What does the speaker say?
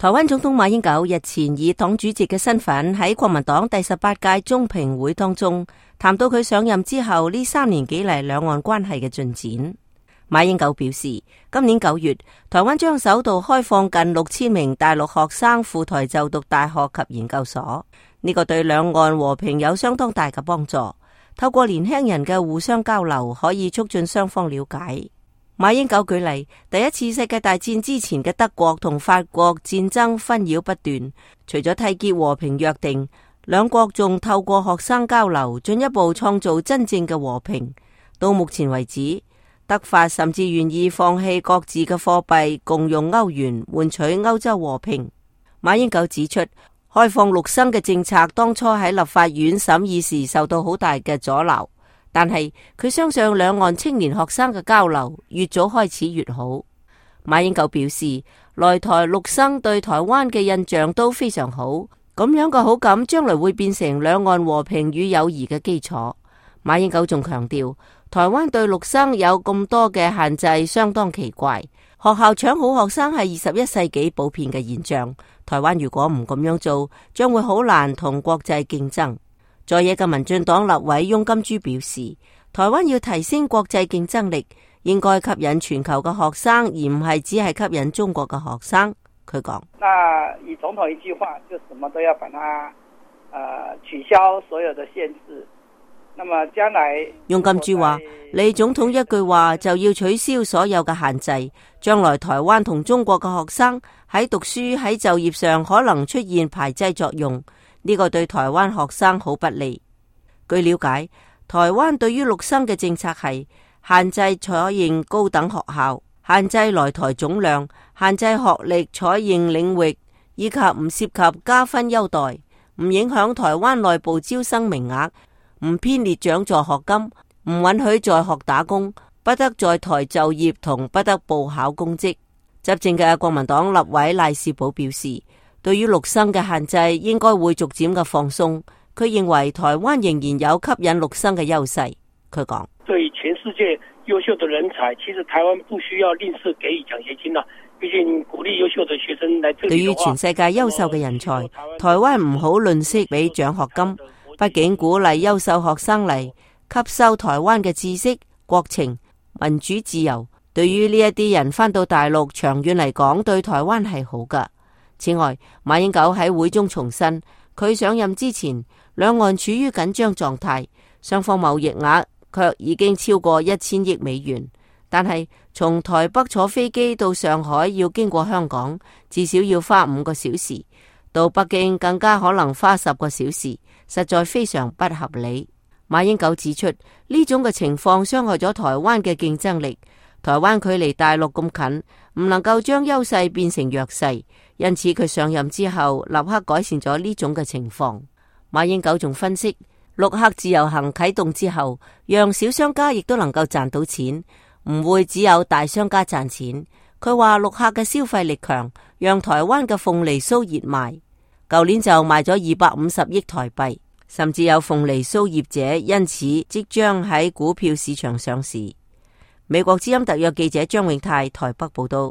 台灣總統馬英九日前以黨主席嘅身份喺國民黨第18屆中評會當中談到佢上任之後呢3年幾嚟兩岸關係嘅進展。馬英九表示，今年9月，台灣將首度開放近6000名大陸學生赴台就讀大學及研究所，呢個對兩岸和平有相當大嘅幫助。透過年輕人嘅互相交流，可以促進雙方了解。馬英九舉例，第一次世界大戰之前嘅德國同法國戰爭紛擾不斷，除咗締結和平約定，兩國仲透過學生交流進一步創造真正嘅和平。到目前為止，德法甚至願意放棄各自嘅貨幣，共用歐元，換取歐洲和平。馬英九指出，開放陸生嘅政策當初喺立法院審議時受到好大嘅阻撓。但係佢相信兩岸青年學生嘅交流越早開始越好。馬英九表示，來台陸生對台灣嘅印象都非常好，咁樣嘅好感將來會變成兩岸和平與友誼嘅基礎。馬英九仲強調，台灣對陸生有咁多嘅限制相當奇怪，學校搶好學生係21世紀普遍嘅現象。台灣如果唔咁樣做，將會好難同國際競爭。在野嘅民進黨立委翁金珠表示，台灣要提升國際競爭力，應該吸引全球嘅學生，而唔係只係吸引中國嘅學生。佢講： 那以總統一句話，就什麼都要把它取消所有的限制。那麼將來， 翁金珠話：你總統一句話就要取消所有嘅限制，將來台灣同中國嘅學生喺讀書喺就業上可能出現排擠作用。呢個對台灣學生好不利。據了解，台灣對於陸生嘅政策係限制採認高等學校、限制來台總量、限制學歷採認領域，以及唔涉及加分優待，唔影響台灣內部招生名額，唔編列獎助學金，唔允許在學打工，不得在台就業同不得報考公職。執政嘅國民黨立委賴士葆表示，對於陸生嘅限制應該會逐漸嘅放鬆，佢認為台灣仍然有吸引陸生嘅優勢。佢講： 對全世界優秀的人才，其實台灣不需要吝嗇給予獎學金啦。畢竟鼓勵優秀的學生來這裡。對於全世界優秀嘅人才，台灣唔好吝嗇俾獎學金，畢竟鼓勵優秀學生嚟吸收台灣嘅知識、國情、民主自由。對於呢一啲人返到大陸，長遠嚟講對台灣係好㗎。此外，馬英九喺會中重申，佢上任之前，兩岸處於緊張狀態，雙方貿易額卻已經超過1000億美元。但係從台北坐飛機到上海要經過香港，至少要花5個小時，到北京更加可能花10個小時，實在非常不合理。馬英九指出，呢種嘅情況傷害咗台灣嘅競爭力。台灣距離大陸咁近，唔能夠將優勢變成弱勢，因此佢上任之後立刻改善咗呢種嘅情況。馬英九仲分析，陸客自由行啟動之後，讓小商家亦都能夠賺到錢，唔會只有大商家賺錢。佢話陸客嘅消費力強，讓台灣嘅鳳梨酥熱賣，舊年就賣咗250億台幣，甚至有鳳梨酥業者因此即將喺股票市場上市。美國之音特約記者張永泰台北報道。